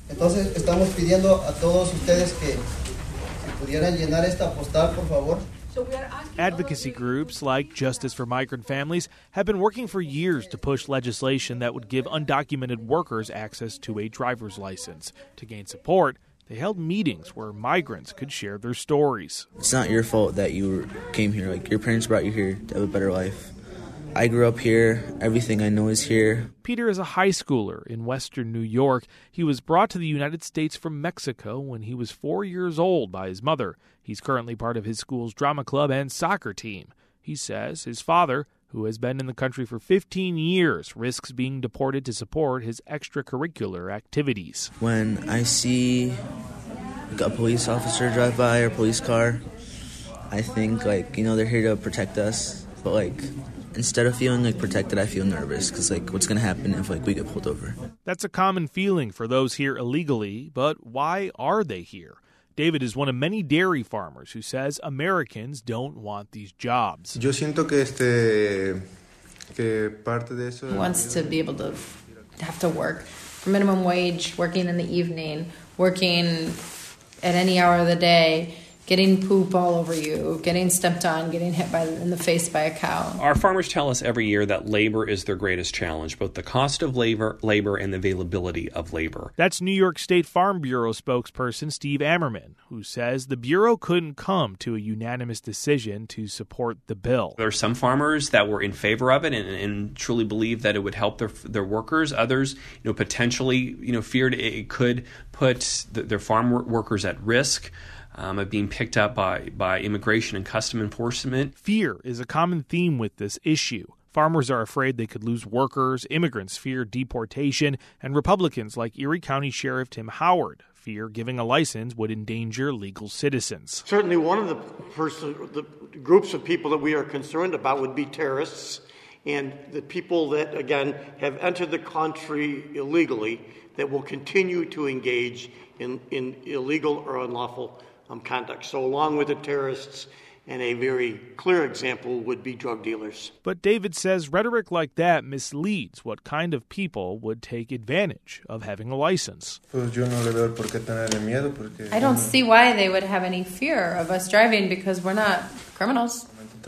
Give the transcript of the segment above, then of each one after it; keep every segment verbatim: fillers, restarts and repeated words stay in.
Entonces estamos pidiendo a todos ustedes que si pudieran llenar esta postal, por favor. Advocacy groups like Justice for Migrant Families have been working for years to push legislation that would give undocumented workers access to a driver's license. To gain support, they held meetings where migrants could share their stories. It's not your fault that you came here. Like, your parents brought you here to have a better life. I grew up here. Everything I know is here. Peter is a high schooler in western New York. He was brought to the United States from Mexico when he was four years old by his mother. He's currently part of his school's drama club and soccer team. He says his father, who has been in the country for fifteen years, risks being deported to support his extracurricular activities. When I see like, a police officer drive by or a police car, I think, like, you know, they're here to protect us. But, like, instead of feeling, like, protected, I feel nervous because, like, what's going to happen if, like, we get pulled over? That's a common feeling for those here illegally, but why are they here? David is one of many dairy farmers who says Americans don't want these jobs. Yo siento que este que parte de eso He wants to be able to have to work for minimum wage, working in the evening, working at any hour of the day, getting poop all over you, getting stepped on, getting hit by in the face by a cow. Our farmers tell us every year that labor is their greatest challenge, both the cost of labor, labor and the availability of labor. That's New York State Farm Bureau spokesperson Steve Ammerman, who says the Bureau couldn't come to a unanimous decision to support the bill. There are some farmers that were in favor of it and, and truly believe that it would help their their workers. Others, you know, potentially, you know, feared it could put the, their farm workers at risk. Um, of being picked up by, by immigration and custom enforcement. Fear is a common theme with this issue. Farmers are afraid they could lose workers, immigrants fear deportation, and Republicans like Erie County Sheriff Tim Howard fear giving a license would endanger legal citizens. Certainly one of the, person, the groups of people that we are concerned about would be terrorists and the people that, again, have entered the country illegally that will continue to engage in, in illegal or unlawful Um, conduct. So along with the terrorists, and a very clear example would be drug dealers. But David says rhetoric like that misleads what kind of people would take advantage of having a license. I don't see why they would have any fear of us driving because we're not criminals.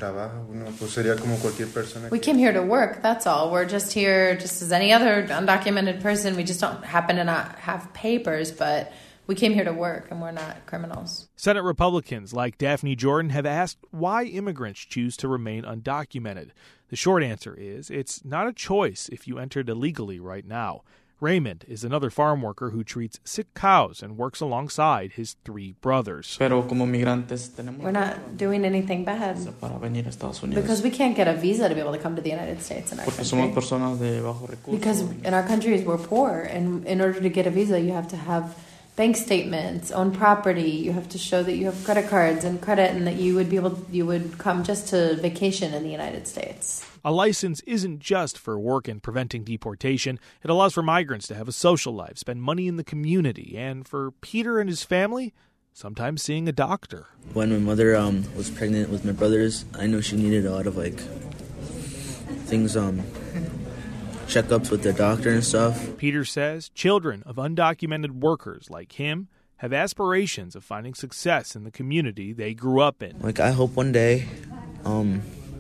We came here to work, that's all. We're just here just as any other undocumented person. We just don't happen to not have papers, but we came here to work, and we're not criminals. Senate Republicans like Daphne Jordan have asked why immigrants choose to remain undocumented. The short answer is it's not a choice if you entered illegally right now. Raymond is another farm worker who treats sick cows and works alongside his three brothers. We're not doing anything bad because we can't get a visa to be able to come to the United States in our country. Because in our countries we're poor, and in order to get a visa you have to have bank statements, own property. You have to show that you have credit cards and credit, and that you would be able, you would come just to vacation in the United States. A license isn't just for work and preventing deportation. It allows for migrants to have a social life, spend money in the community, and for Peter and his family, sometimes seeing a doctor. When my mother um, was pregnant with my brothers, I know she needed a lot of like things. Um, checkups with the doctor and stuff. Peter says children of undocumented workers like him have aspirations of finding success in the community they grew up in. Like, I hope one day, um,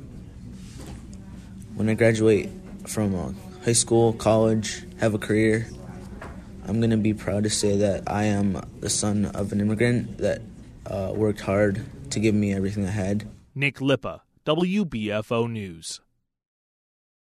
when I graduate from uh, high school, college, have a career, I'm going to be proud to say that I am the son of an immigrant that uh, worked hard to give me everything I had. Nick Lippa, W B F O News.